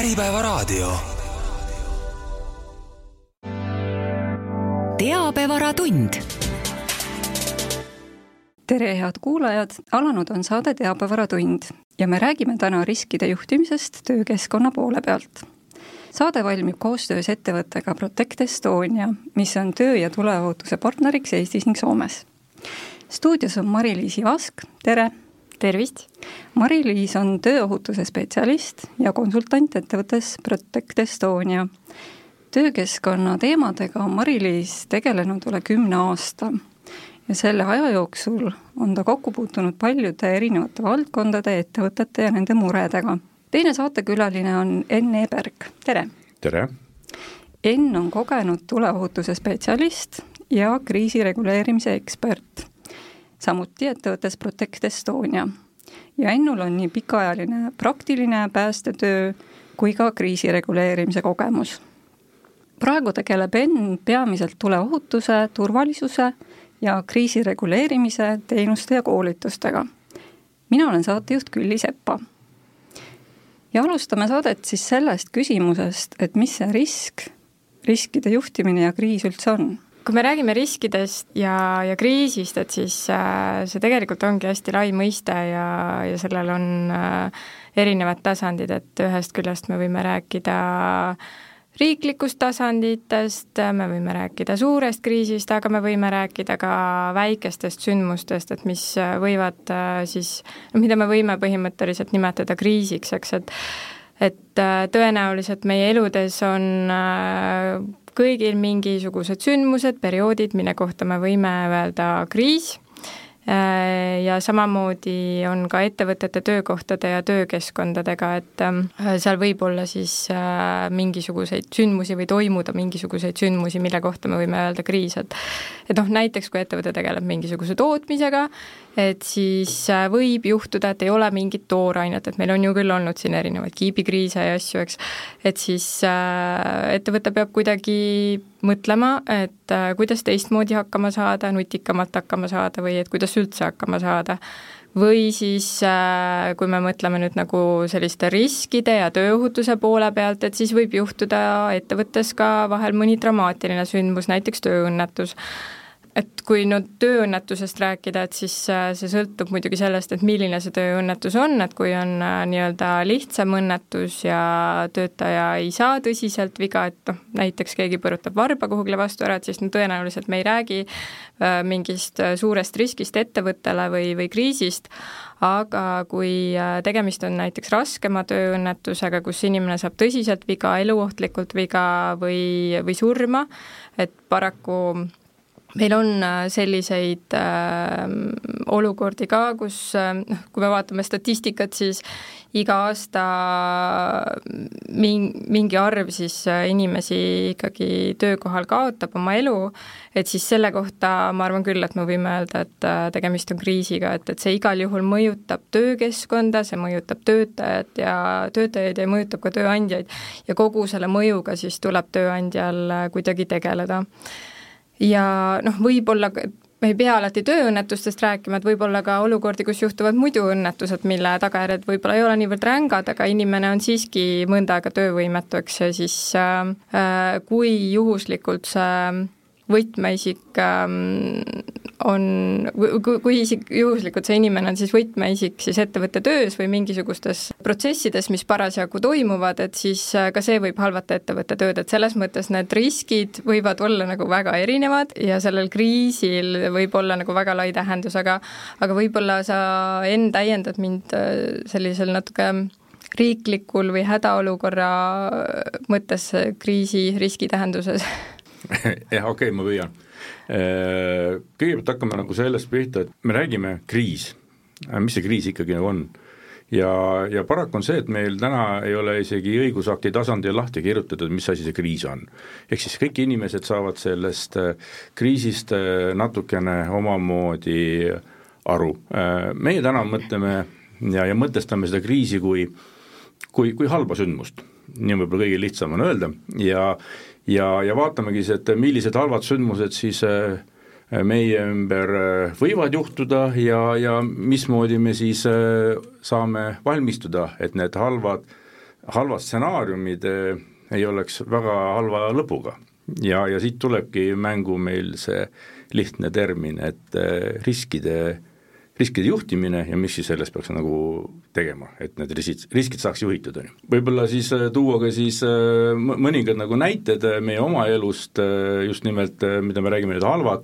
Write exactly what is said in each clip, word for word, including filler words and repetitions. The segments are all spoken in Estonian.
Äripäevaraadio. Teabevaratund. Tere, head kuulajad! Alanud on saade Teabevaratund ja me räägime täna riskide juhtimisest töökeskkonna poole pealt. Saade valmib koostöös ettevõttega Protect Estonia, mis on töö- ja tuleohutuse partneriks Eestis ning Soomes. Stuudios on Mari-Liis Vask. Tere! Tervist! Mari-Liis on tööohutuse spetsialist ja konsultant ettevõttes Protect Estonia. Töökeskkonna teemadega on Mari-Liis tegelenud üle kümne aasta ja selle aja jooksul on ta kokku puutunud paljude erinevate valdkondade, ettevõtete ja nende muredega. Teine saatekülaline on Enn Eberg. Tere! Tere! Enn on kogenud tuleohutuse spetsialist ja kriisireguleerimise ekspert. Samuti ettevõttes Protect Estonia. Ja Ennul on nii pikaajaline praktiline päästetöö kui ka kriisireguleerimise kogemus. Praegu tegeleb Enn peamiselt tuleohutuse, turvalisuse ja kriisireguleerimise teenuste ja koolitustega. Mina olen saatejuht Külli Seppa. Ja alustame saadet siis sellest küsimusest, et mis see risk, riskide juhtimine ja kriis üldse on? Kui me räägime riskidest ja, ja kriisist, et siis äh, see tegelikult ongi hästi lai mõiste ja, ja sellel on äh, erinevad tasandid, et ühest küljest me võime rääkida riiklikust tasanditest, me võime rääkida suurest kriisist, aga me võime rääkida ka väikestest sündmustest, et mis võivad äh, siis, mida me võime põhimõtteliselt nimetada kriisiks, eks, et, et äh, tõenäoliselt meie eludes on äh, kõigil mingisugused sündmused, perioodid, mille kohta me võime öelda kriis ja samamoodi on ka ettevõtete töökohtade ja töökeskkondadega, et seal võib olla siis mingisuguseid sündmusi või toimuda mingisuguseid sündmusi, mille kohta me võime öelda kriis, et et noh, näiteks kui ettevõte tegeleb mingisuguse tootmisega, et siis võib juhtuda, et ei ole mingit toorainet, et meil on ju küll olnud siin erinevaid kiibikriise ja asju, eks, et siis ettevõte peab kuidagi mõtlema, et kuidas teistmoodi hakkama saada, nutikamalt hakkama saada või et kuidas üldse hakkama saada. Või siis, kui me mõtleme nüüd nagu selliste riskide ja tööohutuse poole pealt, et siis võib juhtuda ettevõttes ka vahel mõni dramaatiline sündmus, näiteks tööõnnetus. Et kui no tööõnnetusest rääkida, et siis see sõltub muidugi sellest, et milline see tööõnnetus on, et kui on nii-öelda lihtsam õnnetus ja töötaja ei saa tõsiselt viga, et noh, näiteks keegi põrutab varba kuhugile vastu ära, et siis no tõenäoliselt me ei räägi mingist suurest riskist ettevõttele või, või kriisist, aga kui tegemist on näiteks raskema tööõnnetusega, kus inimene saab tõsiselt viga, eluohtlikult viga või, või surma, et paraku meil on selliseid äh, olukordi ka, kus äh, kui me vaatame statistikat, siis iga aasta mingi arv siis inimesi ikkagi töökohal kaotab oma elu, et siis selle kohta ma arvan küll, et me võime öelda, et tegemist on kriisiga, et, et see igal juhul mõjutab töökeskkonda, see mõjutab töötajad ja töötajaid ja mõjutab ka tööandjaid ja kogu selle mõjuga siis tuleb tööandjal kuidagi tegeleda. Ja noh, võib-olla, me ei pea alati tööõnnetustest rääkima, et võib-olla ka olukordi, kus juhtuvad muidu õnnetused, mille tagajärjed võib-olla ei ole niivõrd rängad, aga inimene on siiski mõnda aega töövõimetu, eks, ja siis äh, kui juhuslikult see võtmeisik ähm, on, kui, kui isik, juhuslikult see inimene on siis võtmeisik siis ettevõtte töös või mingisugustes protsessides, mis parasjagu toimuvad, et siis ka see võib halvata ettevõtte tööd, et selles mõttes need riskid võivad olla nagu väga erinevad ja sellel kriisil võib olla nagu väga lai tähendus, aga, aga võib-olla sa Enn täiendad mind sellisel natuke riiklikul või hädaolukorra mõttes kriisi riski tähenduses. jah, okei okay,, ma püüan. Kõigepealt hakkame nagu sellest pihta, et me räägime kriis. Mis see kriis ikkagi nagu on? Ja, ja paraku on see, et meil täna ei ole isegi õigusakti tasandil lahti kirjutatud, mis asi see kriis on. Ehk siis kõik inimesed saavad sellest kriisist natukene omamoodi aru. Meie täna mõtleme ja, ja mõtestame seda kriisi kui, kui, kui halba sündmust. Nii on võib-olla kõige lihtsam on öelda ja Ja, ja vaatamegi, et millised halvad sündmused siis meie ümber võivad juhtuda ja, ja mismoodi me siis saame valmistuda, et need halvad halvad stsenaariumid ei oleks väga halva lõpuga. Ja, ja siit tulebki mängu meil see lihtne termin, et riskide riskide juhtimine ja mis siis sellest peaks nagu tegema, et need riskid, riskid saaks juhitud. Võib-olla siis tuua ka siis mõningad nagu näited meie oma elust, just nimelt, mida me räägime nüüd halvad.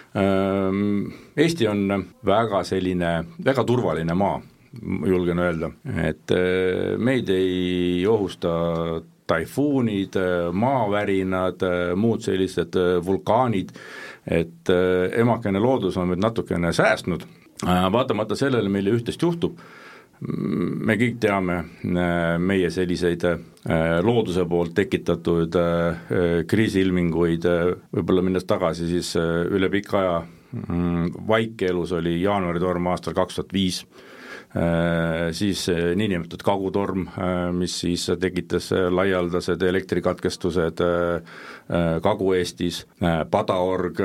Eesti on väga selline, väga turvaline maa, julgen öelda, et meid ei ohusta taifuunid, maavärinad, muud sellised vulkaanid, et emakene loodus on meid natukene säästnud. Vaatamata sellele, meile ühtest juhtub, me kõik teame meie selliseid looduse poolt tekitatud kriisiilminguid, võib-olla minnes tagasi siis üle pika aja, Vaikeelus oli jaanuaritorm aastal kaks tuhat viis, siis niinimetatud kagutorm, mis siis tekitas laialdased elektrikatkestused Kagu-Eestis, Padaorg,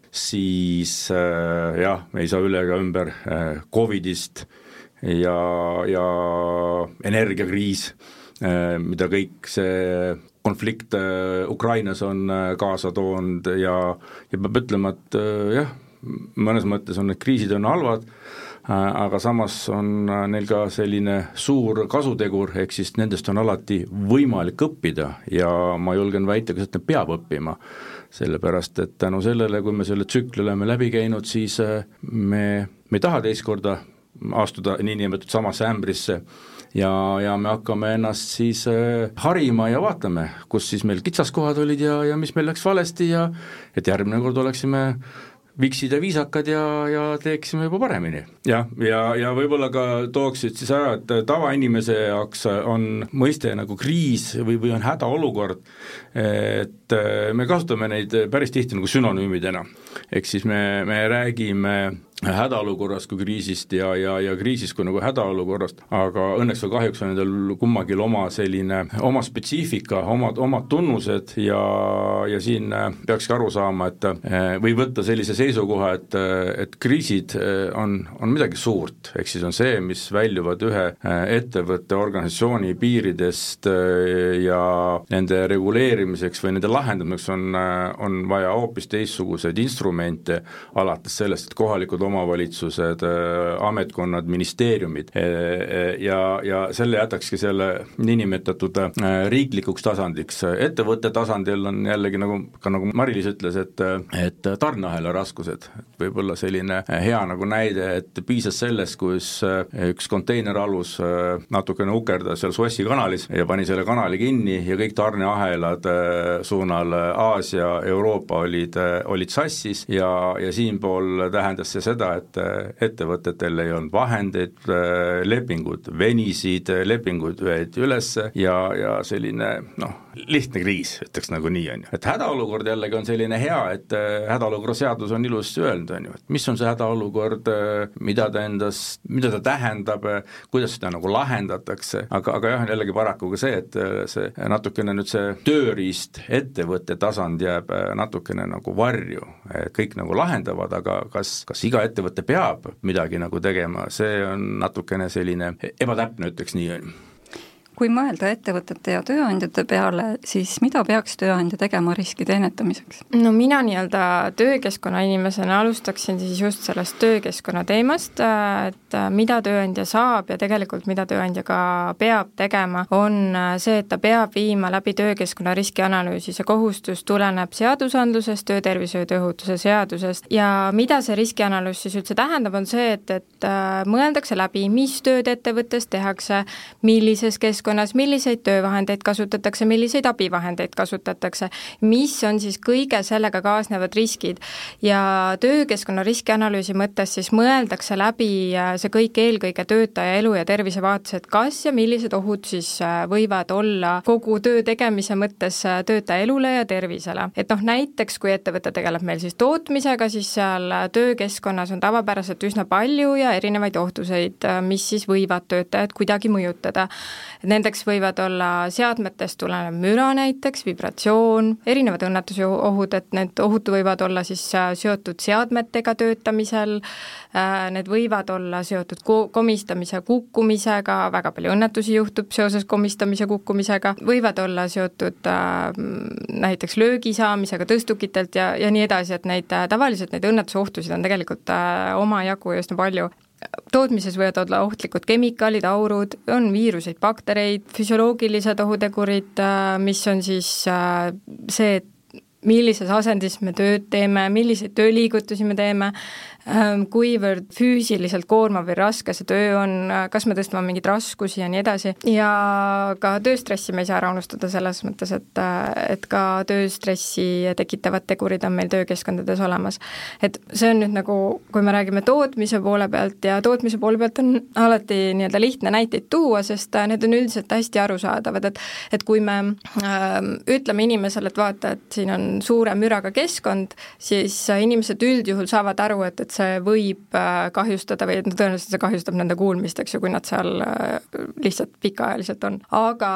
siis jah, me ei saa üle ega ümber Covidist ja, ja energiakriis, mida kõik see konflikt Ukrainas on kaasa toonud ja, ja peab ütlema, et jah, mõnes mõttes on need kriisid on halvad, aga samas on neil ka selline suur kasutegur, ehk siis nendest on alati võimalik õppida ja ma julgen väita, kas et peab õppima. Sellepärast, et tänu sellele, kui me selle tsükli oleme läbi käinud, siis me, me ei taha teist korda astuda niinimetatud samasse ämbrisse ja, ja me hakkame ennast siis harima ja vaatame, kus siis meil kitsaskohad olid ja, ja mis meil läks valesti ja et järgmine kord oleksime viksid ja viisakad ja, ja teeksime juba paremini. Ja, ja, ja võib-olla ka tooksid siis ära, et tavainimese jaoks on mõiste nagu kriis või, või on hädaolukord, et me kasutame neid päris tihti nagu sünonüümidena. Ehk siis me, me räägime hädaolukorrast kui kriisist ja, ja, ja kriisist kui nagu hädaolukorrast, aga õnneks või kahjuks on nendel kummagil oma selline, oma spetsiifika, omad, omad tunnused ja, ja siin peakski aru saama, et või võtta sellise seisukoha, et, et kriisid on, on midagi suurt, ehk siis on see, mis väljuvad ühe ettevõtte organisatsiooni piiridest ja nende reguleerimiseks või nende lahendamiseks on, on vaja hoopis teistsuguseid instrumente, alates sellest, et kohalikud omavalitsused, ametkonnad, ministeeriumid ja, ja selle jätakski selle niinimetatud riiklikuks tasandiks. Ettevõtte tasandil on jällegi nagu, ka nagu Mari-Liis ütles, et, et tarneahela raskused, võib-olla selline hea nagu näide, et piisas sellest, kus üks konteineralus natukene ukerdas seal Suessi kanalis ja pani selle kanali kinni ja kõik tarneahelad suunal Aasia, Euroopa olid, olid sassis ja, ja siinpool tähendas see seda, et ettevõtetel ei olnud vahendeid, lepingud venisid, lepingud ühed üles ja, ja selline noh, lihtne kriis, ütleks nagu nii on ju. Et hädaolukord jällegi on selline hea, et hädaolukorra seadus on ilusti öelnud, on ju, et mis on see hädaolukord, mida ta endast, mida ta tähendab, kuidas seda nagu lahendatakse, aga, aga jah, jällegi paraku ka see, et see natukene nüüd see tööriist ettevõtte tasand jääb natukene nagu varju, kõik nagu lahendavad, aga kas, kas iga ettevõte peab midagi nagu tegema, see on natukene selline ebatäpne, ütleks nii on. Kui mõelda ettevõtete ja tööandjate peale, siis mida peaks tööandja tegema riskide ennetamiseks? No mina nii-öelda töökeskkonna inimesena alustaksin siis just sellest töökeskkonna teemast, et mida tööandja saab ja tegelikult mida tööandja ka peab tegema, on see, et ta peab viima läbi töökeskkonna riskianalüüsi. See kohustus tuleneb seadusandlusest, töötervishoiu ja tööohutuse seadusest ja mida see riskianalüüs siis üldse tähendab, on see, et, et mõeldakse läbi, mis tööd ettevõttes tehakse, millises keskkonnas, milliseid töövahendeid kasutatakse, milliseid abivahendeid kasutatakse, mis on siis kõige sellega kaasnevad riskid ja töökeskkonna riskianalüüsi mõttes siis mõeldakse läbi see kõik eelkõige töötaja elu ja tervise vaates, et kas ja millised ohud siis võivad olla kogu töö tegemise mõttes töötaja elule ja tervisele. Et noh, näiteks kui ettevõte tegeleb meil siis tootmisega, siis seal töökeskkonnas on tavapäraselt üsna palju ja erinevaid ohtuseid, mis siis võivad töötajad kuidagi mõjutada. Need nendeks võivad olla seadmetest tulenev müra näiteks, vibratsioon, erinevad õnnetuse ohud, et need ohud võivad olla siis seotud seadmetega töötamisel, need võivad olla seotud komistamise kukkumisega, väga palju õnnetusi juhtub seoses komistamise kukkumisega, võivad olla seotud näiteks löögi saamisega tõstukitelt ja, ja nii edasi, et neid tavaliselt neid õnnetuse ohtusid on tegelikult omajagu ja üsna palju. Tootmises võivad olla ohtlikud kemikaalid, aurud, on viiruseid, baktereid, füsioloogilised ohutegurid, mis on siis see, et millises asendis me tööd teeme, milliseid tööliigutusi me teeme, kuivõrd füüsiliselt koormav või raske see töö on, kas me tõstame mingeid raskusi ja nii edasi. Ja ka tööstressi me ei saa ära unustada selles mõttes, et, et ka tööstressi tekitavad tegurid on meil töökeskkondades olemas. Et see on nüüd nagu, kui me räägime tootmise poole pealt ja tootmise poole pealt on alati nii-öelda lihtne näiteid tuua, sest need on üldiselt hästi arusaadavad, et, et kui me äh, ütleme inimesele, et vaata, et siin on suure müraga keskkond, siis inimesed üldjuhul saavad aru, et, et see võib kahjustada või et tõenäoliselt see kahjustab nende kuulmist, eks ju, kui nad seal lihtsalt pikaajaliselt on. Aga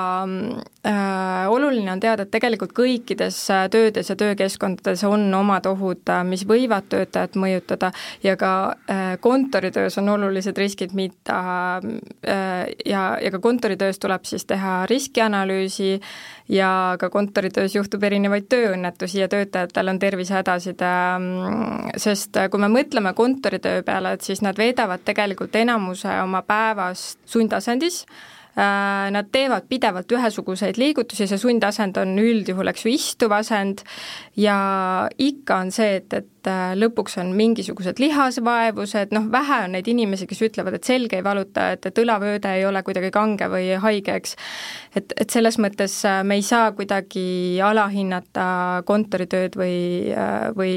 äh, oluline on teada, et tegelikult kõikides töödes ja töökeskkondades on omad ohud, mis võivad töötajat mõjutada ja ka äh, kontoritöös on olulised riskid, mida äh, ja, ja ka kontoritöös tuleb siis teha riskianalüüsi ja ka kontoritöös juhtub erinevaid tööõnnetusi ja töötajatel on tervisehädasid, sest kui me mõtleme kontoritöö peale, et siis nad veedavad tegelikult enamuse oma päevast sundasendis, nad teevad pidevalt ühesuguseid liigutusi, see sundasend on üldjuhul, eks ju, istuv asend ja ikka on see, et, et lõpuks on mingisugused lihasvaevused, noh, vähe on neid inimesi, kes ütlevad, et selge ei valuta, et, et õlavööde ei ole kuidagi kange või haige, eks. Et, et selles mõttes me ei saa kuidagi alahinnata kontoritööd või, või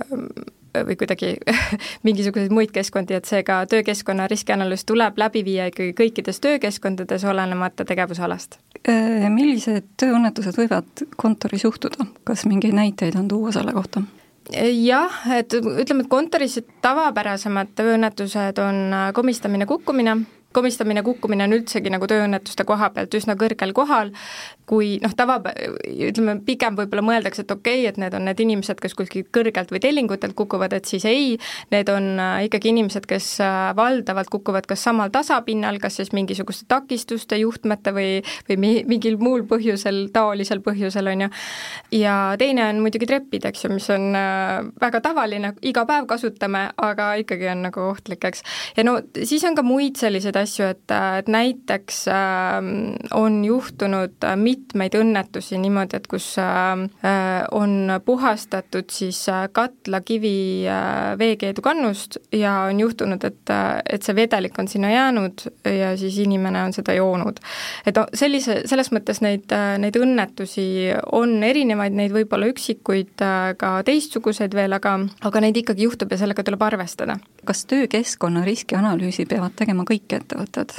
või kuidagi mingisuguseid muid keskkondi, et seega töökeskkonna riskianalüüs tuleb läbi viia ikkagi kõikides töökeskkondades olenemata tegevusalast. Millised tööõnnetused võivad kontoris juhtuda? Kas mingeid näiteid on tuua selle kohta? Jah, et ütleme, et kontoris tavapärasemad tööõnnetused on komistamine, kukkumine. Komistamine, kukkumine on üldsegi nagu tööõnnetuste koha pealt üsna kõrgel kohal, kui noh, tava, ütleme, pigem võib-olla mõeldakse, et okei, okay, et need on need inimesed, kes kuskil kõrgelt või tellingutelt kukuvad, et siis ei, need on ikkagi inimesed, kes valdavalt kukuvad kas samal tasapinnal, kas siis mingisuguste takistuste, juhtmete või, või mingil muul põhjusel, taolisel põhjusel on ju. Ja teine on muidugi treppid, eks ju, mis on väga tavaline, iga päev kasutame, aga ikkagi on nagu ohtlik, eks. Ja no siis on ka muid selliseid asju, et, et näiteks äh, on juhtunud mitmeid õnnetusi niimoodi, et kus äh, on puhastatud siis katlakivi äh, veekeedu kannust ja on juhtunud, et, et see vedelik on sinna jäänud ja siis inimene on seda joonud. Et sellise, selles mõttes neid, neid õnnetusi on erinevaid, neid võib olla üksikuid, ka teistsuguseid veel, aga, aga neid ikkagi juhtub ja sellega tuleb arvestada. Kas töökeskkonna riskianalüüsi peavad tegema kõik ettevõtted?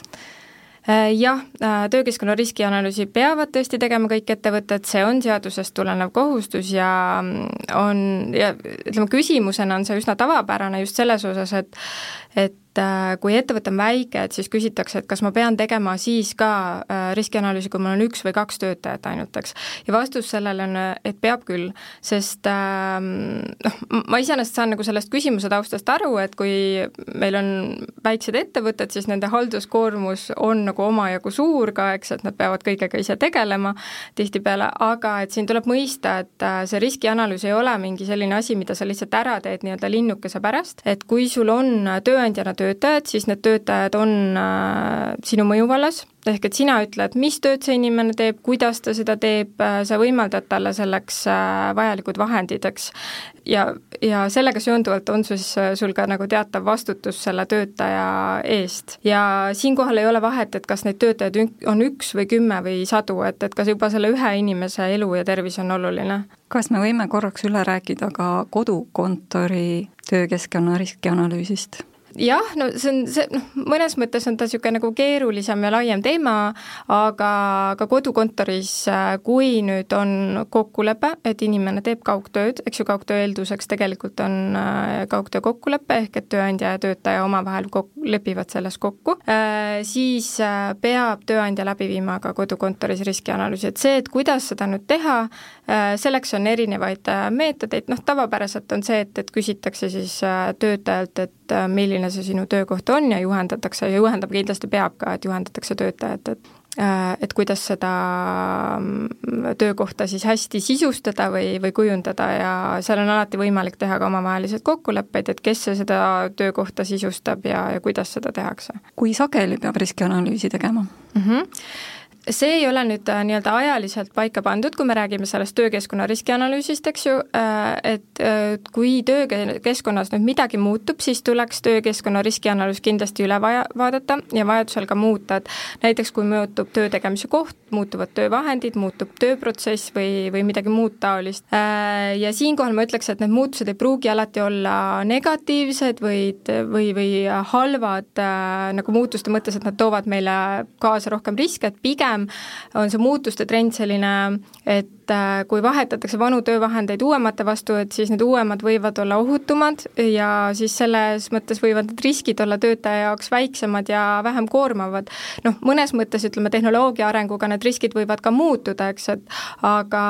Jah, töökeskkonna riskianalüüsi peavad tõesti tegema kõik ettevõtted, see on seadusest tulenev kohustus ja on, ja ütleme, küsimusena on see üsna tavapärane just selles osas, et, et kui ettevõte on väike, et siis küsitakse, et kas ma pean tegema siis ka riskianalüüsi, kui mul on üks või kaks töötajat ainult, eks. Ja vastus sellele on, et peab küll, sest noh, ma iseenesest saan nagu sellest küsimuse taustast aru, et kui meil on väiksed ettevõtted, siis nende halduskoormus on nagu omajagu suur ka, eks, et nad peavad kõigega ise tegelema tihtipeale, aga et siin tuleb mõista, et see riskianalüüs ei ole mingi selline asi, mida sa lihtsalt ära teed nii-öelda linnukese pärast, et kui sul on tööandjana töötajad, siis need töötajad on äh, sinu mõjuvallas, ehk et sina ütled, mis tööd see inimene teeb, kuidas ta seda teeb, sa võimaldad talle selleks äh, vajalikud vahendid, eks. Ja, ja sellega seonduvalt on sus, sul ka nagu teatav vastutus selle töötaja eest. Ja siinkohal ei ole vahet, et kas neid töötajaid on üks või kümme või sadu, et, et kas juba selle ühe inimese elu ja tervis on oluline. Kas me võime korraks üle rääkida ka kodukontori töökeskkonna riskianalüüsist? jah, no see on, see, noh, mõnes mõttes on ta niisugune nagu keerulisem ja laiem teema, aga ka kodukontoris, kui nüüd on kokkulepe, et inimene teeb kaugtööd, eks ju, kaugtöö eelduseks tegelikult on kaugtöö kokkulepe, ehk et tööandja ja töötaja omavahel kok- lepivad selles kokku, siis peab tööandja läbi viima ka kodukontoris riskianalüüsi, et see, et kuidas seda nüüd teha, selleks on erinevaid meetodeid, noh, tavapäraselt on see, et, et küsitakse siis töötajalt, et milline see sinu töökoht on ja juhendatakse ja juhendab kindlasti peab ka, et juhendatakse töötajat, et et kuidas seda töökohta siis hästi sisustada või, või kujundada ja seal on alati võimalik teha ka omavahelised kokkuleppeid, et kes seda töökohta sisustab ja, ja kuidas seda tehakse. Kui sageli peab riskianalüüsi tegema? Mm-hmm. See ei ole nüüd nii-öelda ajaliselt paika pandud, kui me räägime sellest töökeskkonna riskianalüüsist, eks ju, et kui töökeskkonnas nüüd midagi muutub, siis tuleks töökeskkonna riskianalüüs kindlasti üle vaja, vaadata ja vajadusel ka muuta, et näiteks kui muutub töö tegemise koht, muutuvad töövahendid, muutub tööprotsess või, või midagi muud taolist. Ja siinkohal ma ütleks, et need muutused ei pruugi alati olla negatiivsed või, või, või halvad nagu muutuste mõttes, et nad toovad meile kaasa rohkem riske, et pigem on see muutuste trend selline, et kui vahetatakse vanu töövahendeid uuemate vastu, et siis need uuemad võivad olla ohutumad ja siis selles mõttes võivad need riskid olla töötaja jaoks väiksemad ja vähem koormavad. Noh, mõnes mõttes ütleme tehnoloogia arenguga need riskid võivad ka muutuda, eks, et aga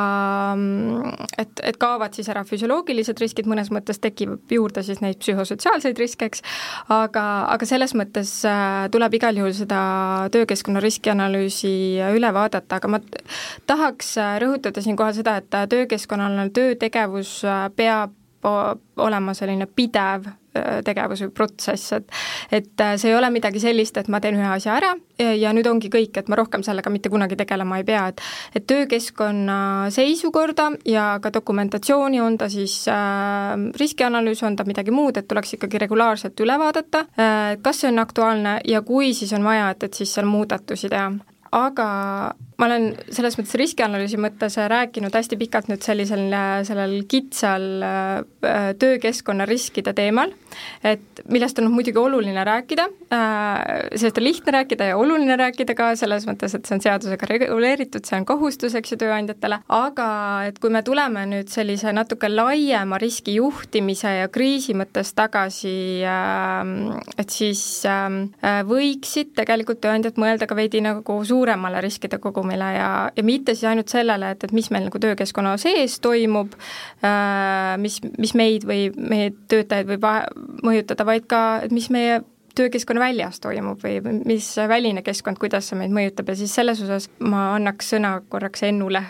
et, et kaovad siis ära füsioloogilised riskid, mõnes mõttes tekib juurde siis neid psühhosotsiaalseid riske, eks, aga, aga selles mõttes tuleb igal juhul seda töökeskkonna riskianalüüsi üle vaadata, aga ma tahaks rõhutada siinkohal seda, et töökeskkonnal töötegevus peab olema selline pidev tegevus või protsess, et, et see ei ole midagi sellist, et ma teen ühe asja ära ja nüüd ongi kõik, et ma rohkem sellega mitte kunagi tegelema ei pea, et, et töökeskkonna seisukorda ja ka dokumentatsiooni on ta siis äh, riskianalüüs, on ta midagi muud, et tuleks ikkagi regulaarselt üle vaadata, äh, kas see on aktuaalne ja kui siis on vaja, et, et siis seal muudatusi teha. Aga ma olen selles mõttes riskianalüüsi mõttes rääkinud hästi pikalt nüüd sellisel sellel kitsal töökeskkonna riskide teemal, et millest on muidugi oluline rääkida, sellest on lihtne rääkida ja oluline rääkida ka selles mõttes, et see on seadusega reguleeritud, see on kohustus, eks ju, tööandjatele, aga et kui me tuleme nüüd sellise natuke laiema riski juhtimise ja kriisi mõttes tagasi, et siis võiksid tegelikult tööandjad mõelda ka veidi nagu suuremale riskide kogumile ja, ja mitte siis ainult sellele, et, et mis meil nagu töökeskkonna sees toimub, mis, mis meid või meie töötajaid võib mõjutada, vaid ka, et mis meie töökeskkonna väljas toimub või mis väline keskkond, kuidas see meid mõjutab ja siis selles osas ma annaks sõna korraks Ennule.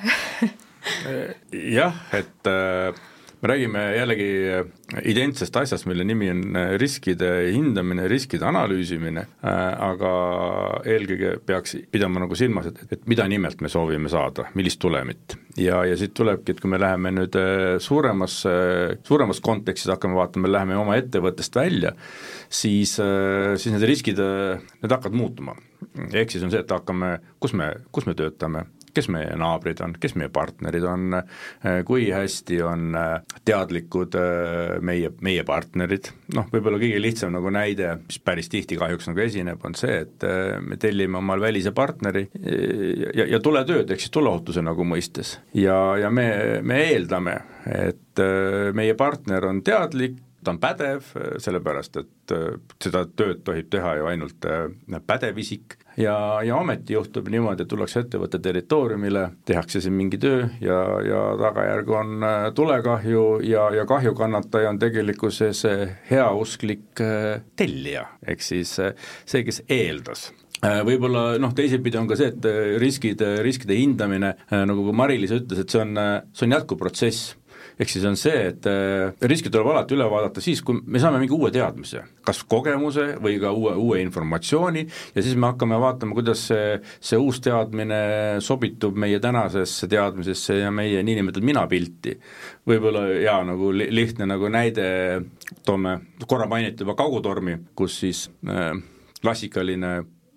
Jah, et me räägime jällegi identsest asjast, mille nimi on riskide hindamine, riskide analüüsimine, aga eelkõige peaks pidama nagu silmas, et, et mida nimelt me soovime saada, millist tulemit. Ja, ja siit tulebki, et kui me läheme nüüd suuremas, suuremas kontekstis hakkame vaatama, me läheme oma ettevõttest välja, siis, siis need riskid, need hakkavad muutuma. Ehk siis on see, et hakkame, kus me, kus me töötame, kes meie naabrid on, kes meie partnerid on, kui hästi on teadlikud meie, meie partnerid, noh, võib-olla kõige lihtsam nagu näide, mis päris tihti kahjuks nagu esineb, on see, et me tellime omal välise partneri ja, ja tuletööd, ehk siis tuleohutuse nagu mõistes. Ja, ja me, me eeldame, et meie partner on teadlik, ta on pädev, sellepärast, et seda tööd tohib teha ju ainult pädev isik ja, ja ometi juhtub niimoodi, et tullakse ettevõtte territooriumile, tehakse siin mingi töö ja, ja tagajärg on tulekahju ja, ja kahjukannataja on tegelikkuses heausklik tellija, ehk siis see, kes eeldas. Võib-olla noh, teisipidi on ka see, et riskid, riskide hindamine, nagu Mari-Liis ütles, et see on, see on jätkuprotsess. Ehk siis on see, et riskid tuleb alati üle vaadata siis, kui me saame mingi uue teadmise, kas kogemuse või ka uue, uue informatsiooni ja siis me hakkame vaatama, kuidas see, see uus teadmine sobitub meie tänasesse teadmisesse ja meie niinimetatud minapilti. Võib-olla jaa, nagu lihtne nagu näide, toome korra mainiti juba kaugutormi, kus siis äh, klassikaline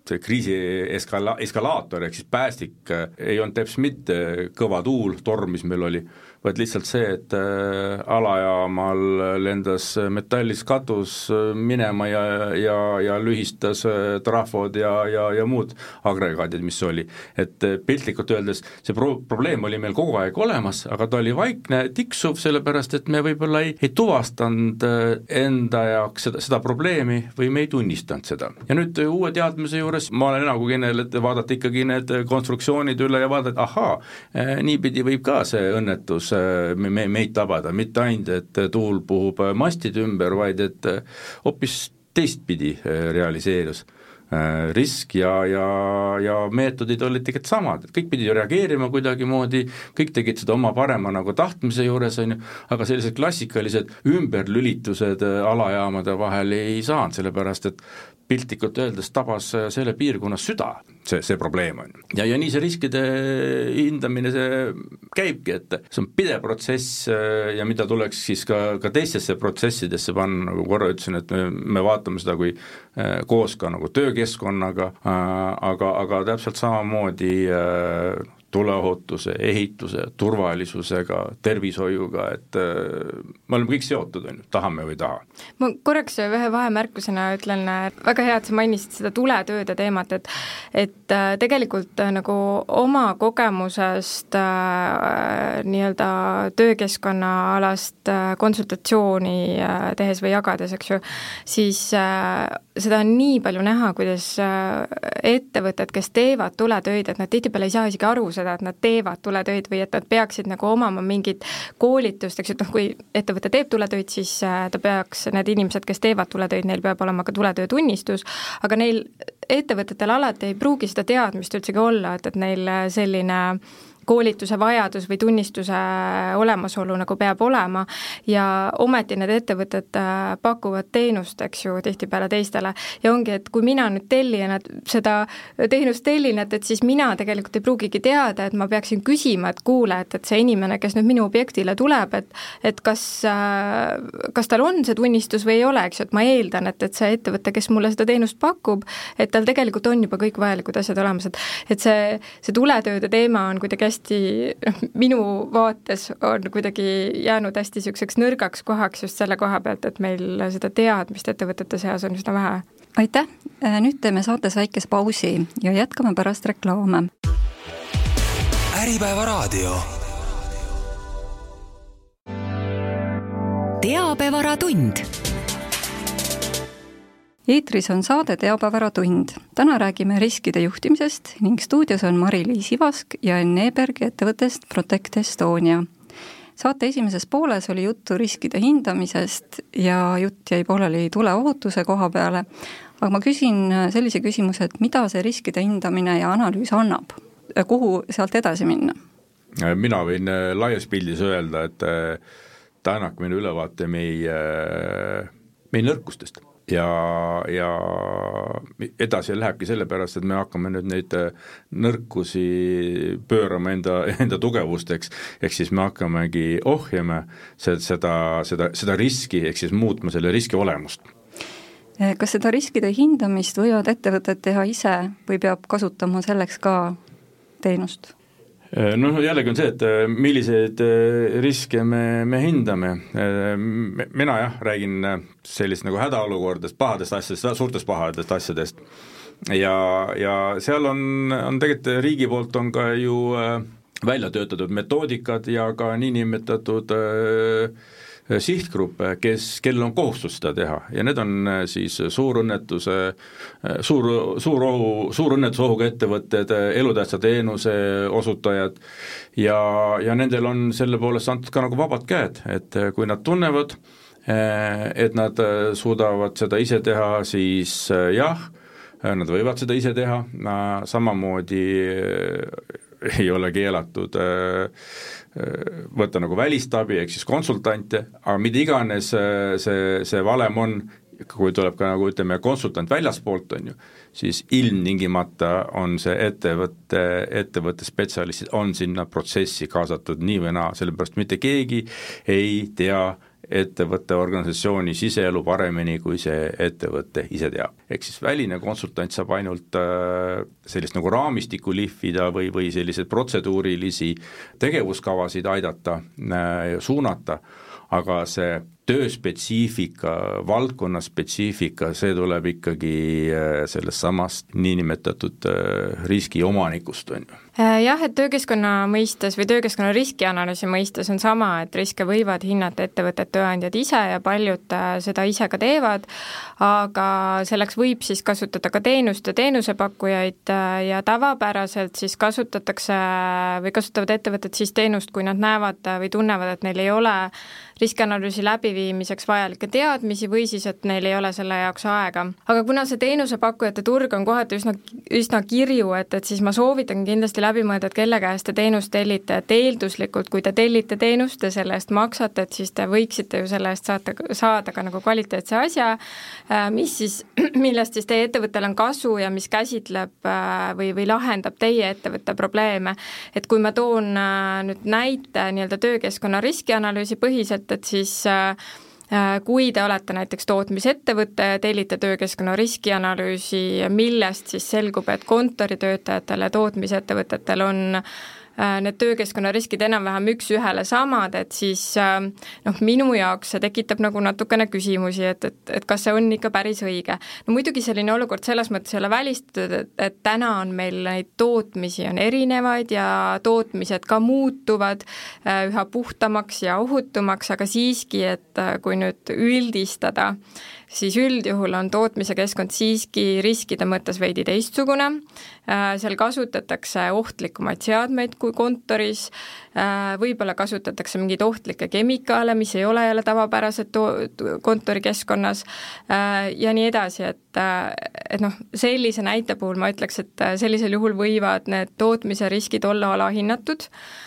see kriisi eskala-, eskalaator ehk siis päästik ei olnud teps mitte kõva tuul, torm, mis meil oli, vaid lihtsalt see, et alajaamal lendas metallis katus minema ja, ja, ja lühistas trafod ja, ja, ja muud agregaadid, mis oli. Et piltlikult öeldes see pro- probleem oli meil kogu aeg olemas, aga ta oli vaikne, tiksuv, sellepärast et me võib-olla ei, ei tuvastanud enda jaoks seda, seda probleemi või me ei tunnistanud seda. Ja nüüd uue teadmise juures ma olen enam kui kindel, et vaadata ikkagi need konstruktsioonid üle ja vaadata, ahaa, niipidi võib ka see õnnetus me, me, meid tabada, mitte ainult, et tuul puhub mastid ümber, vaid et hoopis teistpidi realiseerus risk ja, ja, ja meetodid olid tegelikult samad, et kõik pidi reageerima kuidagimoodi, kõik tegid seda oma parema nagu tahtmise juures, on ju, aga sellised klassikalised ümberlülitused alajaamade vahel ei saanud, sellepärast et piltlikult öeldes tabas selle piirkonnas süda, see, see probleem on. Ja, ja nii see riskide hindamine see käibki, et see on pidev protsess ja mida tuleks siis ka, ka teistesse protsessidesse panna, nagu korra ütlesin, et me, me vaatame seda kui koos ka nagu töökeskkonnaga, aga, aga täpselt samamoodi tuleohutuse, ehituse, turvalisusega, tervishoiuga, et me oleme kõik seotud, on ju, tahame või taha. Ma korraks ühe vahemärkusena ütlen, väga hea, et sa mainisid seda tuletööde teemat, et, et tegelikult nagu oma kogemusest äh, nii-öelda töökeskkonna alast äh, konsultatsiooni äh, tehes või jagades, eks ju, siis äh, seda on nii palju näha, kuidas äh, ettevõtted, kes teevad tuletöid, et nad tihtipeale ei saa isegi aru seda, et nad teevad tuletöid või et nad peaksid nagu omama mingit koolitust, eks, et noh, kui ettevõte teeb tuletöid, siis ta peaks, need inimesed, kes teevad tuletöid, neil peab olema ka tuletöötunnistus, aga neil ettevõtetel alati ei pruugi seda teadmist üldsegi olla, et, et neil selline koolituse vajadus või tunnistuse olemasolu nagu peab olema ja ometi need ettevõtted pakuvad teenust, eks ju, tihtipeale teistele ja ongi, et kui mina nüüd tellijana seda teenust tellin, et, et siis mina tegelikult ei pruugigi teada, et ma peaksin küsima, et kuule, et, et see inimene, kes nüüd minu objektile tuleb, et, et kas, kas tal on see tunnistus või ei ole, eks ju, et ma eeldan, et, et see ettevõte, kes mulle seda teenust pakub, et tal tegelikult on juba kõik vajalikud asjad olemas, et, et see, see tuletööde teema on kuidagi hästi, minu vaates on kuidagi jäänud hästi niisuguseks nõrgaks kohaks just selle koha pealt, et meil seda teadmist ettevõtete seas on üsna vähe. Aitäh! Nüüd teeme saates väikese pausi ja jätkame pärast reklaame. Äripäeva raadio. Teabevaratund. Eetris on saade Teabevaratund. Täna räägime riskide juhtimisest ning stuudios on Mari-Liis Ivask ja Enn Eberg ettevõttest Protect Estonia. Saate esimeses pooles oli juttu riskide hindamisest ja jutt jäi pooleli tuleohutuse koha peale, aga ma küsin sellise küsimuse, et mida see riskide hindamine ja analüüs annab? Kuhu sealt edasi minna? Mina võin laias pildis öelda, et täna hakkame ülevaate meie, meie nõrkustest. Ja, ja edasi lähebki sellepärast, et me hakkame nüüd neid nõrkusi pöörama enda, enda tugevusteks, ehk siis me hakkamegi ohjama seda, seda, seda riski, ehk siis muutma selle riski olemust. Kas seda riskide hindamist võivad ettevõtted teha ise või peab kasutama selleks ka teenust? Noh, jällegi on see, et milliseid riske me, me hindame. Mina jah, räägin sellist nagu hädaolukordest, pahadest asjadest, suurtest pahadest asjadest. Ja, ja seal on, on tegelikult riigi poolt on ka ju välja töötatud metoodikad ja ka niinimetatud sihtgruppe, kes, kellel on kohustus seda teha ja need on siis suurõnnetuse, suur, suur ohu, suurõnnetusohuga ettevõtted, elutähtsa teenuse osutajad ja, ja nendel on selle poolest antud ka nagu vabad käed, et kui nad tunnevad, et nad suudavad seda ise teha, siis jah, nad võivad seda ise teha, samamoodi ei ole keelatud võtta nagu välistabi, ehk siis konsultante, aga mida iganes see, see valem on, kui tuleb ka nagu ütleme konsultant väljaspoolt, on ju, siis ilmtingimata on see ettevõtte, ettevõtte spetsialistid on sinna protsessi kaasatud nii või naa, sellepärast mitte keegi ei tea ettevõtte organisatsiooni siseelu paremini, kui see ettevõte ise teab. Ehk siis väline konsultant saab ainult sellist nagu raamistikku lihvida või, või selliseid protseduurilisi tegevuskavasid aidata ja suunata, aga see tööspetsiifika, valdkonna spetsiifika, see tuleb ikkagi sellest samast niinimetatud riski omanikust, on ju. Jah, et töökeskkonna mõistes või töökeskkonna riskianalüüsi mõistes on sama, et riske võivad hinnata ettevõtted, tööandjad ise ja paljud seda ise ka teevad, aga selleks võib siis kasutada ka teenust ja teenusepakkujaid ja tavapäraselt siis kasutatakse või kasutavad ettevõtted siis teenust, kui nad näevad või tunnevad, et neil ei ole riskianalüüsi läbiviimiseks vajalikke teadmisi või siis, et neil ei ole selle jaoks aega. Aga kuna see teenusepakkujate turg on kohati üsna, üsna kirju, et, et siis ma soovitan kindlasti läbi mõelda, et kelle käest te teenust tellite, et eelduslikult, kui te tellite teenust ja selle eest maksate, et siis te võiksite ju selle eest saata, saada ka nagu kvaliteetse asja, mis siis, millest siis teie ettevõttel on kasu ja mis käsitleb või, või lahendab teie ettevõtte probleeme. Et kui ma toon nüüd näite nii-öelda töökeskkonna riskianalüüsi põhiselt, et siis kui te olete näiteks tootmisettevõtte ja tellite töökeskkonna riskianalüüsi, millest siis selgub, et kontoritöötajatele ja tootmisettevõtetel on need töökeskkonna riskid enam-vähem üks ühele samad, et siis noh, minu jaoks see tekitab nagu natukene küsimusi, et, et, et kas see on ikka päris õige. No muidugi selline olukord selles mõttes ei ole välistatud, et, et täna on meil neid tootmisi on erinevaid ja tootmised ka muutuvad üha puhtamaks ja ohutumaks, aga siiski, et kui nüüd üldistada, siis üldjuhul on tootmise keskkond siiski riskide mõttes veidi teistsugune, seal kasutatakse ohtlikumaid seadmeid kui kontoris, võib-olla kasutatakse mingeid ohtlikke kemikaale, mis ei ole jälle tavapärased to- kontorikeskkonnas ja nii edasi, et, et noh, sellise näite puhul ma ütleks, et sellisel juhul võivad need tootmise riskid olla alahinnatud,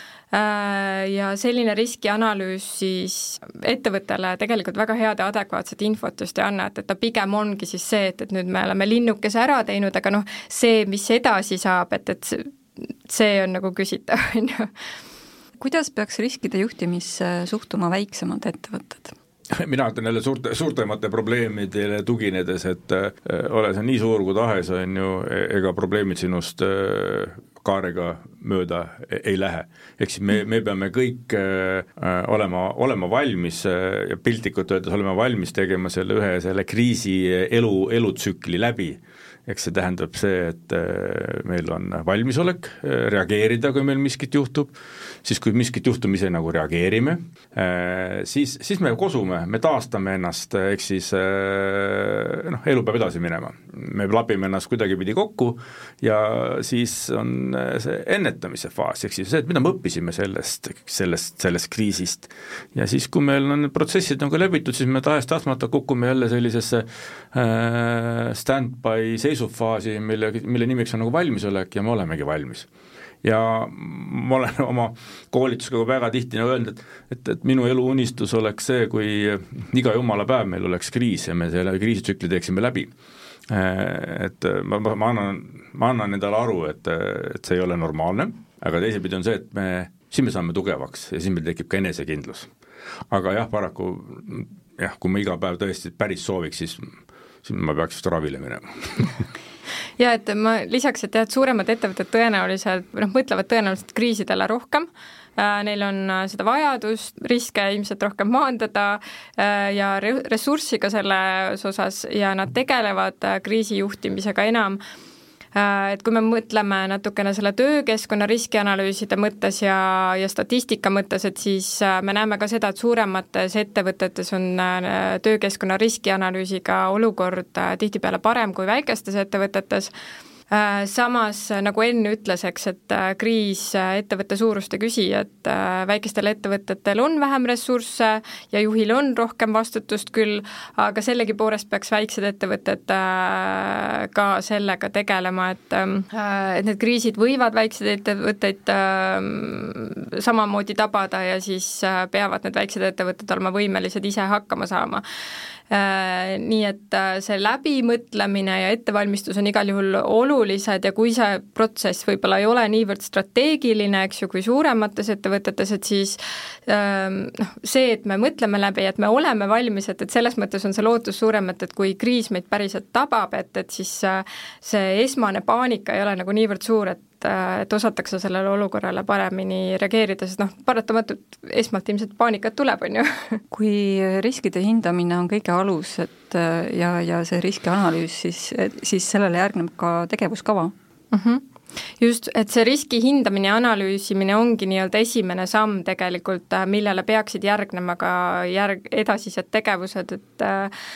ja selline riskianalüüs siis ettevõttele tegelikult väga head ja adekvaatset infot just ei anna, et, et ta pigem ongi siis see, et, et nüüd me oleme linnukese ära teinud, aga noh, see, mis edasi saab, et, et see on nagu küsitav, on ju. Kuidas peaks riskide juhtimisse suhtuma väiksemad ettevõtted? Mina ütlen jälle suurte, suurtemate probleemidele tuginedes, et äh, ole see nii suur kui tahes, on ju, ega probleemid sinust äh, kaarega mööda ei lähe. Ehk siis me, me peame kõik äh, olema, olema valmis äh, ja piltlikult öeldes olema valmis tegema selle ühe selle kriisi elu, elutsükli läbi. Eks see tähendab see, et äh, meil on valmisolek äh, reageerida, kui meil miskit juhtub, siis kui miskit juhtub, ise nagu reageerime, äh, siis, siis me kosume, me taastame ennast, ehk siis äh, noh, elu peab edasi minema. Me lapime ennast kuidagipidi kokku ja siis on see ennetamise faas, ehk siis see, et mida me õppisime sellest, sellest, sellest kriisist. Ja siis, kui meil on protsessid nagu läbitud, siis me tahes-tahtmata kukume jälle sellisesse äh, stand-by seisufaasi, mille, mille nimeks on nagu valmisolek ja me olemegi valmis. Ja ma olen oma koolitusega väga tihti nagu öelnud, et, et, et minu elu unistus oleks see, kui iga jumala päev meil oleks kriis ja me selle kriisitsükli teeksime läbi. Et ma, ma, annan, ma annan endale aru, et, et see ei ole normaalne, aga teisipidi on see, et me, siis me saame tugevaks ja siis meil tekib ka enesekindlus. Aga jah, paraku jah, kui ma iga päev tõesti päris sooviks, siis siis ma peaks just ravile minema. Ja et ma lisaks, et, jah, et suuremad ettevõtted tõenäoliselt, noh, mõtlevad tõenäoliselt kriisidele rohkem, neil on seda vajadust, riske ilmselt rohkem maandada ja ressurssi ka selles osas ja nad tegelevad kriisijuhtimisega enam. Et kui me mõtleme natukene selle töökeskkonna riskianalüüside mõttes ja, ja statistika mõttes, et siis me näeme ka seda, et suuremates ettevõtetes on töökeskkonna riskianalüüsiga olukord tihtipeale parem kui väikestes ettevõtetes. Samas, nagu Enn ütles, eks, et kriis ettevõtte suurust ei küsi, et väikestel ettevõtetel on vähem ressursse ja juhil on rohkem vastutust küll, aga sellegi poolest peaks väiksed ettevõtted ka sellega tegelema, et, et need kriisid võivad väikseid ettevõtteid samamoodi tabada ja siis peavad need väiksed ettevõtted olema võimelised ise hakkama saama. Nii et see läbimõtlemine ja ettevalmistus on igal juhul oluline, olulised ja kui see protsess võib-olla ei ole niivõrd strateegiline, eks ju, kui suuremates ettevõtetes, et siis noh, see, et me mõtleme läbi, et me oleme valmis, et, et selles mõttes on see lootus suurem, et, et kui kriis meid päriselt tabab, et, et siis see esmane paanika ei ole nagu niivõrd suur, et et osatakse sellele olukorrale paremini reageerida, sest noh, paratamatult esmalt ilmselt paanikat tuleb, on ju. Kui riskide hindamine on kõige alus, et ja, ja see riskianalüüs, siis, siis sellele järgneb ka tegevuskava. Mm-hmm. Just, et see riski hindamine ja analüüsimine ongi nii-öelda esimene samm tegelikult, millele peaksid järgnema ka järg, edasised tegevused, et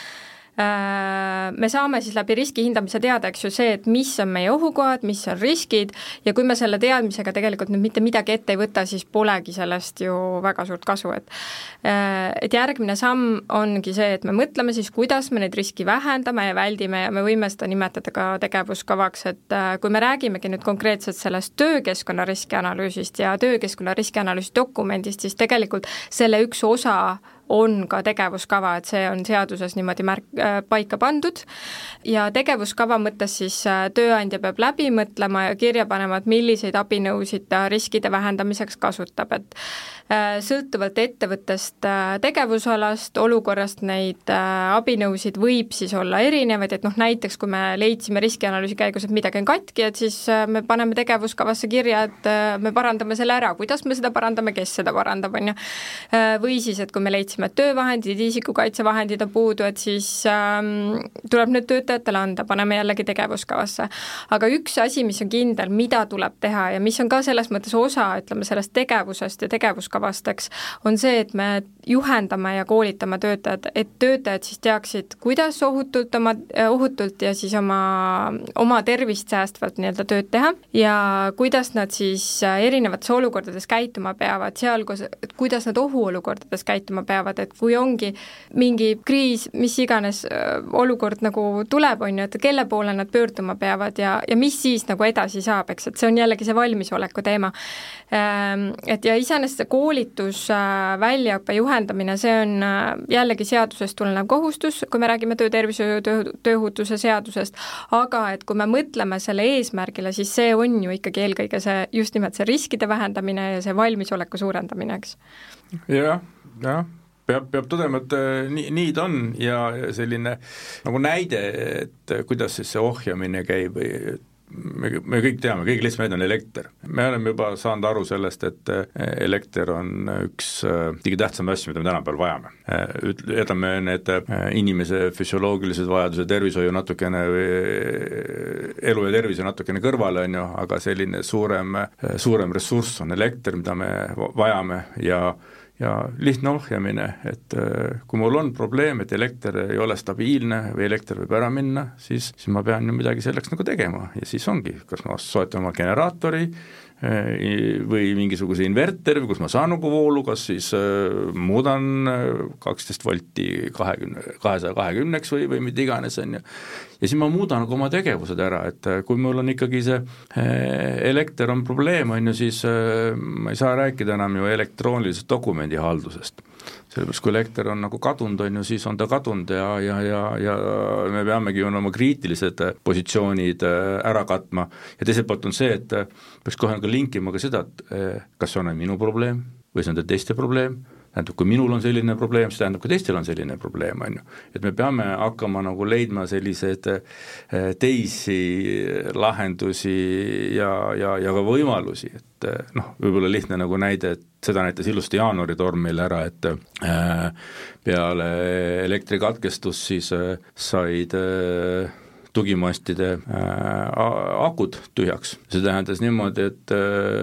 me saame siis läbi riski hindamise teada, eks ju see, et mis on meie ohukohad, mis on riskid ja kui me selle teadmisega tegelikult nüüd mitte midagi ette ei võta, siis polegi sellest ju väga suurt kasu, et et järgmine samm ongi see, et me mõtleme siis, kuidas me neid riski vähendame ja väldime ja me võime seda nimetada ka tegevuskavaks, et kui me räägimegi nüüd konkreetselt sellest töökeskkonna riskianalüüsist ja töökeskkonna riskianalüüsi dokumendist, siis tegelikult selle üks osa on ka tegevuskava, et see on seaduses niimoodi märk, äh, paika pandud ja tegevuskava mõttes siis äh, tööandja peab läbi mõtlema ja kirja panema, et milliseid abinõusid ta riskide vähendamiseks kasutab, et äh, sõltuvalt ettevõttest äh, tegevusalast, olukorrast neid äh, abinõusid võib siis olla erinevaid, et noh, näiteks kui me leidsime riskianalüüsi käigus, et midagi on katki, et siis äh, me paneme tegevuskavasse kirja, et äh, me parandame selle ära, kuidas me seda parandame, kes seda parandab, on ju. Äh, või siis, et kui me leidsime et töövahendid, isikukaitsevahendid on puudu, et siis ähm, tuleb need töötajatele anda, paneme jällegi tegevuskavasse. Aga üks asi, mis on kindel, mida tuleb teha ja mis on ka selles mõttes osa, ütleme, sellest tegevusest ja tegevuskavasteks, on see, et me juhendame ja koolitame töötajad, et töötajad siis teaksid, kuidas ohutult, oma, ohutult ja siis oma, oma tervist säästvalt nii-öelda tööd teha ja kuidas nad siis erinevates olukordades käituma peavad, sealgus, kuidas nad ohuolukordades käituma peavad, et kui ongi mingi kriis, mis iganes olukord nagu tuleb, on ju, et kelle poole nad pöörduma peavad ja, ja mis siis nagu edasi saab, eks, et see on jällegi see valmisoleku teema. Et ja iseenesest see koolitus, väljaõppe juhendamine, see on jällegi seadusest tulenev kohustus, kui me räägime töötervishoiu ja töö, tööohutuse seadusest, aga et kui me mõtleme selle eesmärgile, siis see on ju ikkagi eelkõige see, just nimelt see riskide vähendamine ja see valmisoleku suurendamine, eks. jah, jah. Peab, peab tõdema, et nii, nii ta on ja selline nagu näide, et kuidas siis see ohjamine käib või me, me kõik teame, kõige lihtsam näide on elekter. Me oleme juba saanud aru sellest, et elekter on üks kõige tähtsam asju, mida me tänapäeval vajame. Jätame need inimese füsioloogilised vajadused, tervishoiu natukene või elu ja tervise natukene kõrvale, on ju, aga selline suurem, suurem ressurss on elekter, mida me vajame ja ja lihtne ohjamine, et kui mul on probleem, et elekter ei ole stabiilne või elekter võib ära minna, siis, siis ma pean ju midagi selleks nagu tegema ja siis ongi, kas ma soetan oma generaatori või mingisuguse inverteri, kus ma saan nagu voolu, kas siis muudan kaksteist volti kahekümne, kahesaja kahekümneks või, või mida iganes on ju. Ja siis ma muudan nagu oma tegevused ära, et kui mul on ikkagi see elekter on probleem, on ju, siis ma ei saa rääkida enam ju elektroonilisest dokumendihaldusest. Sellepärast, kui elekter on nagu kadunud, on ju, siis on ta kadunud ja, ja, ja, ja me peamegi oma kriitilised positsioonid ära katma. Ja teiselt poolt on see, et peaks kohe nagu linkima ka seda, et kas see on minu probleem või see on teiste probleem. Tähendab, kui minul on selline probleem, siis tähendab, kui teistel on selline probleem, on ju. Et me peame hakkama nagu leidma sellised teisi lahendusi ja, ja, ja ka võimalusi, et noh, võib-olla lihtne nagu näide, et seda näitas ilusti Jaanuari torm meil ära, et peale elektrikatkestus siis said tugimastide akud tühjaks. See tähendas niimoodi, et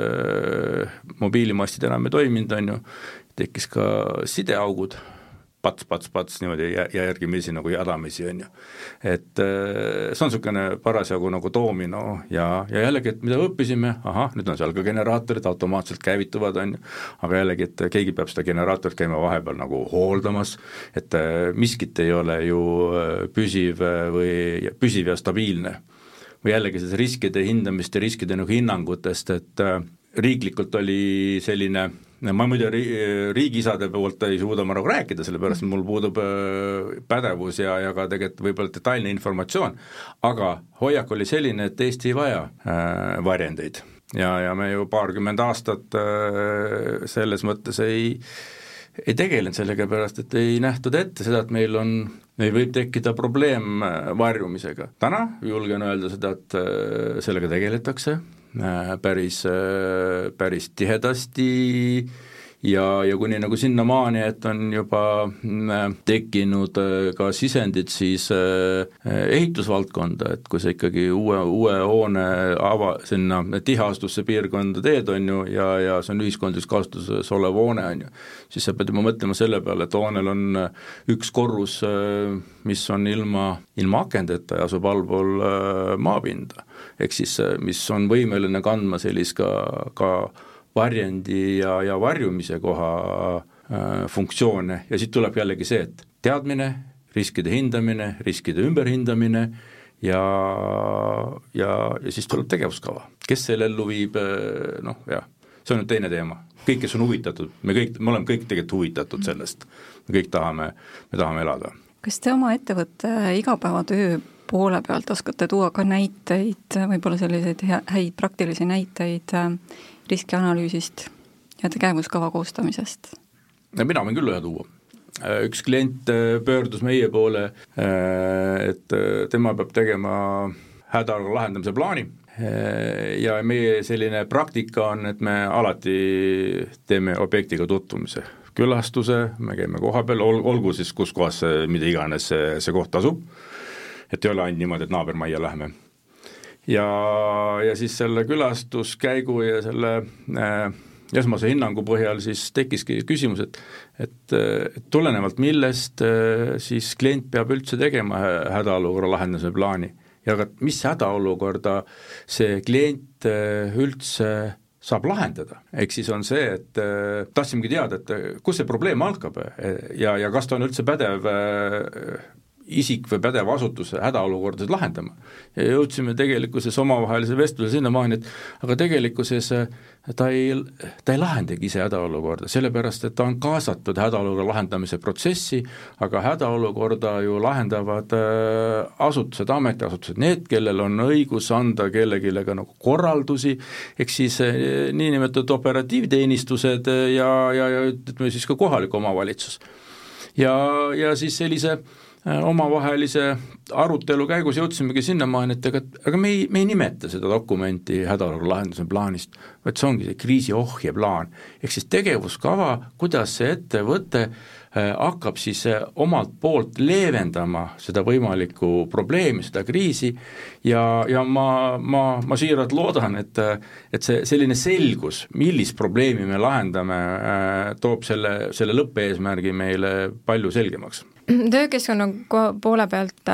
mobiilimastid enam ei toiminud, on ju, tekkis ka sideaugud, pats, pats, pats, niimoodi ja järgimisi nagu jadamisi on ju. Et see on niisugune parasjagu nagu doomino ja, ja jällegi, et mida õppisime, ahah, nüüd on seal ka generaatorid, automaatselt käivituvad on ju, aga jällegi, et keegi peab seda generaatorit käima vahepeal nagu hooldamas, et miskit ei ole ju püsiv või püsiv ja stabiilne. Või jällegi riskide hindamist ja riskide nagu hinnangutest, et riiklikult oli selline ma muidu riigisade poolt ei suuda ma nagu rääkida, sellepärast mul puudub pädevus ja, ja ka tegelikult võib-olla detailne informatsioon, aga hoiak oli selline, et Eesti ei vaja äh, varjendeid ja, ja me ju paarkümmend aastat äh, selles mõttes ei ei tegelenud sellega pärast, et ei nähtud ette seda, et meil on, meil võib tekkida probleem varjumisega. Täna julgen öelda seda, et sellega tegeletakse päris, päris tihedasti ja, ja kuni nagu sinna maani, et on juba tekkinud ka sisendid siis ehitusvaldkonda, et kui sa ikkagi uue, uue hoone ava, sinna tiheastusse piirkonda teed, on ju, ja, ja see on ühiskondlikus kasutuses olev hoone, on ju, siis sa pead juba mõtlema selle peale, et hoonel on üks korrus, mis on ilma, ilma akendeta ja asub allpool maapinda, ehk siis mis on võimeline kandma sellist ka, ka varjendi ja, ja varjumise koha äh, funktsioone ja siit tuleb jällegi see, et teadmine, riskide hindamine, riskide ümberhindamine ja, ja, ja siis tuleb tegevuskava. Kes selle ellu viib, noh jah, see on nüüd teine teema. Kõik, kes on huvitatud, me kõik, me oleme kõik tegelikult huvitatud sellest, me kõik tahame, me tahame elada. Kas te oma ettevõtte igapäevatöö poole pealt oskate tuua ka näiteid, võib-olla selliseid häid praktilisi näiteid riskianalüüsist ja tegevuskava koostamisest? Mina võin küll ühe tuua. Üks klient pöördus meie poole, et tema peab tegema hädaolukorra lahendamise plaani ja meie selline praktika on, et me alati teeme objektiga tutvumise. Külastuse, me käime koha peal, olgu siis kus kohas mida iganes see, see koht asub, et ei ole ainult niimoodi, et naabermajja läheme. Ja, ja siis selle külastuskäigu ja selle äh, esmase hinnangu põhjal siis tekkiski küsimus, et, et, et tulenevalt millest äh, siis klient peab üldse tegema hädaolukorra lahendamise plaani ja ka mis hädaolukorda see klient äh, üldse saab lahendada. Ehk siis on see, et äh, tahtsimegi teada, et kus see probleem algab ja, ja kas ta on üldse pädev äh, isik või pädev asutus hädaolukordades lahendama. Ja jõudsime tegelikkuses omavahelise vestluse sinnamaani, et aga tegelikkuses ta ei, ta ei lahendagi ise hädaolukorda, sellepärast, et ta on kaasatud hädaolukorda lahendamise protsessi, aga hädaolukorda ju lahendavad asutused, ametiasutused, need, kellel on õigus anda kellegilega nagu korraldusi, ehk siis niinimetatud operatiivteenistused ja, ja, ja ütleme siis ka kohalik omavalitsus. Ja, ja siis sellise omavahelise arutelu käigus jõudsimegi sinnamaani, et aga, aga me ei, me ei nimeta seda dokumenti hädaolukorra lahenduse plaanist, vaid see ongi see kriisiohje plaan. Ehk siis tegevuskava, kuidas see ettevõte hakkab siis omalt poolt leevendama seda võimalikku probleemi, seda kriisi ja, ja ma, ma, ma siiralt loodan, et, et see selline selgus, millist probleemi me lahendame, toob selle, selle lõppeesmärgi meile palju selgemaks. Töökeskkonna poole pealt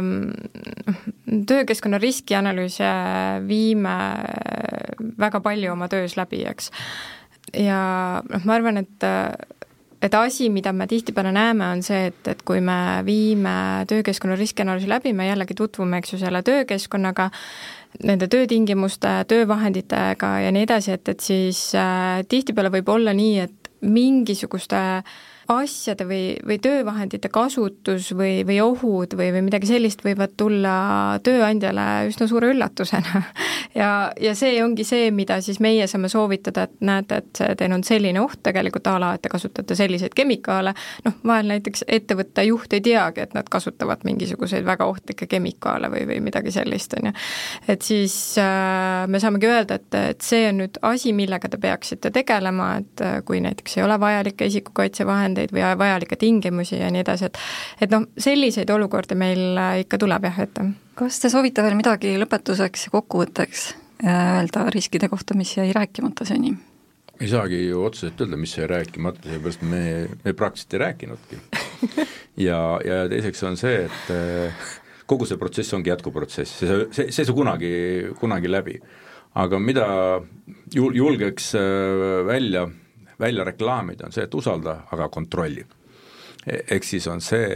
töökeskkonna riskianalüüse viime väga palju oma töös läbi, eks. Ja noh, ma arvan, et et asi, mida me tihtipeale näeme, on see, et, et kui me viime töökeskkonna riskianalüüsi läbi, me jällegi tutvume, eks ju, selle töökeskkonnaga, nende töötingimuste, töövahenditega ja nii edasi, et, et siis äh, tihtipeale võib olla nii, et mingisuguste asjade või, või töövahendite kasutus või, või ohud või, või midagi sellist võivad tulla tööandjale üsna suure üllatusena. ja, ja see ongi see, mida siis meie saame soovitada, et näete, et teil on selline oht tegelikult ala, et te kasutate selliseid kemikaale, noh, vahel näiteks ettevõtte juht ei teagi, et nad kasutavad mingisuguseid väga ohtlikke kemikaale või, või midagi sellist, on ju. Et siis äh, me saamegi öelda, et, et see on nüüd asi, millega te peaksite tegelema, et kui näiteks ei ole vajalikke isikukaitsevahendeid või vajalikke tingimusi ja nii edasi, et, et noh, selliseid olukordi meil ikka tuleb jah ette. Kas te soovite veel midagi lõpetuseks ja kokkuvõtteks öelda riskide kohta, mis jäi rääkimata seni? Ei saagi ju otseselt öelda, mis jäi rääkimata, seepärast me, me praktiliselt ei rääkinudki. ja, ja teiseks on see, et kogu see protsess ongi jätkuprotsess, see, see, see see kunagi, kunagi läbi. Aga mida julgeks välja välja reklaamida on see, et usalda, aga kontrolli. Ehk siis on see, et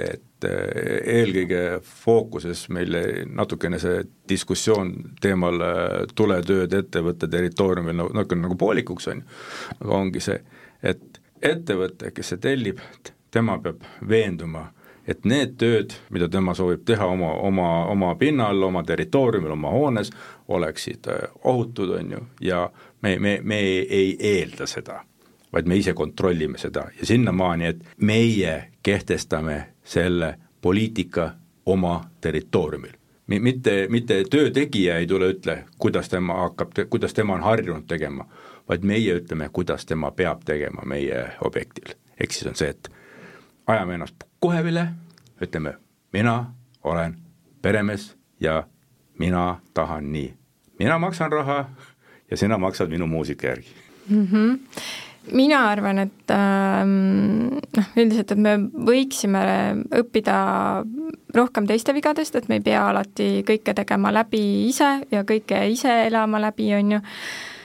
et eelkõige fookuses meil natukene see diskussioon teemal tuletööd ettevõtte territooriumil nagu, nagu poolikuks on, aga ongi see, et ettevõte, kes see tellib, tema peab veenduma, et need tööd, mida tema soovib teha oma, oma, oma pinnal, oma territooriumil, oma hoones, oleksid ohutud, on ju, ja me, me, me ei eelda seda, vaid me ise kontrollime seda ja sinnamaani, et meie kehtestame selle poliitika oma territooriumil. Mitte, mitte töötegija ei tule ütle, kuidas tema hakkab, kuidas tema on harjunud tegema, vaid meie ütleme, kuidas tema peab tegema meie objektil. Ehk siis on see, et ajame ennast kohevile, ütleme, mina olen peremees ja mina tahan nii. Mina maksan raha ja sina maksad minu muusika järgi. Mm-hmm. Mina arvan, et ähm, noh, üldiselt, et me võiksime õppida rohkem teiste vigadest, et me ei pea alati kõike tegema läbi ise ja kõike ise elama läbi, on ju.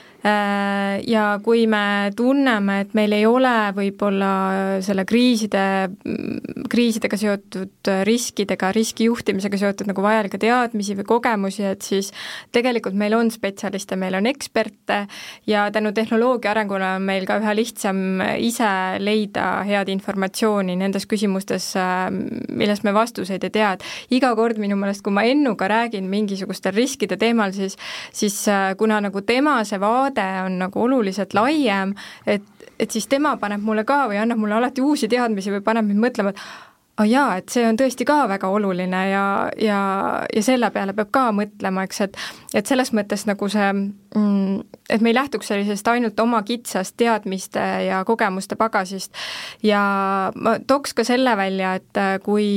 Ja kui me tunneme, et meil ei ole võib-olla selle kriiside, kriisidega seotud riskidega, riskijuhtimisega seotud nagu vajalikke teadmisi või kogemusi, et siis tegelikult meil on spetsialiste, meil on eksperte ja tänu tehnoloogia arengule on meil ka üha lihtsam ise leida head informatsiooni nendes küsimustes, millest me vastuseid ei tea. Iga kord minu meelest, kui ma Ennuga räägin mingisugustel riskide teemal, siis, siis kuna nagu tema see vaade on nagu oluliselt laiem, et, et siis tema paneb mulle ka või annab mulle alati uusi teadmisi või paneb mind mõtlema, et oh jaa, et see on tõesti ka väga oluline ja, ja, ja selle peale peab ka mõtlema, eks, et, et selles mõttes nagu see, et me ei lähtuks sellisest ainult oma kitsast teadmiste ja kogemuste pagasist ja ma tooks ka selle välja, et kui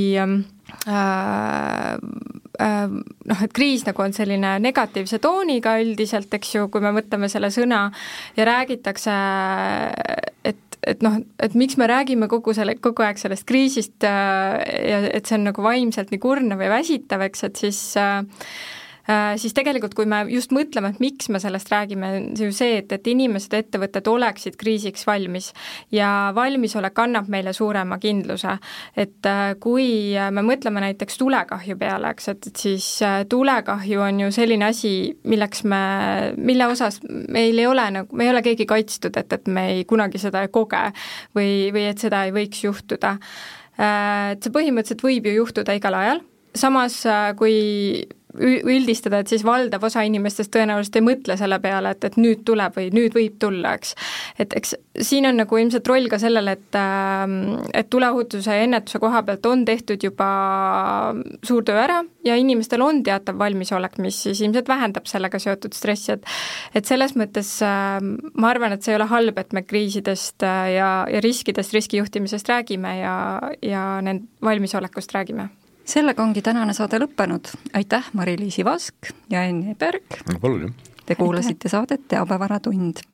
äh, noh, et kriis nagu on selline negatiivse tooniga üldiselt, eks ju, kui me mõtleme selle sõna ja räägitakse, et, et noh, et miks me räägime kogu selle, kogu aeg sellest kriisist ja et see on nagu vaimselt nii kurnav ja väsitav, eks, et siis siis tegelikult, kui me just mõtleme, et miks me sellest räägime, see ju see, et, et inimesed, ettevõtted oleksid kriisiks valmis ja valmisolek annab meile suurema kindluse. Et kui me mõtleme näiteks tulekahju peale, eks, et, et siis tulekahju on ju selline asi, milleks me, mille osas meil ei ole, nagu, me ei ole keegi kaitstud, et, et me ei kunagi seda ei koge või, või et seda ei võiks juhtuda. Et see põhimõtteliselt võib ju juhtuda igal ajal. Samas, kui üldistada, et siis valdav osa inimestest tõenäoliselt ei mõtle selle peale, et, et nüüd tuleb või nüüd võib tulla, eks. Et eks siin on nagu ilmselt roll ka sellele, et, et tuleohutuse ja ennetuse koha pealt on tehtud juba suur töö ära ja inimestel on teatav valmisolek, mis siis ilmselt vähendab sellega seotud stressi, et, et selles mõttes ma arvan, et see ei ole halb, et me kriisidest ja, ja riskidest, riskijuhtimisest räägime ja, ja nend valmisolekust räägime. Sellega ongi tänane saade lõppenud. Aitäh Mari-Liisi Vask ja Enn Eberg. Palun. Te kuulasite saadet Teabevaratund.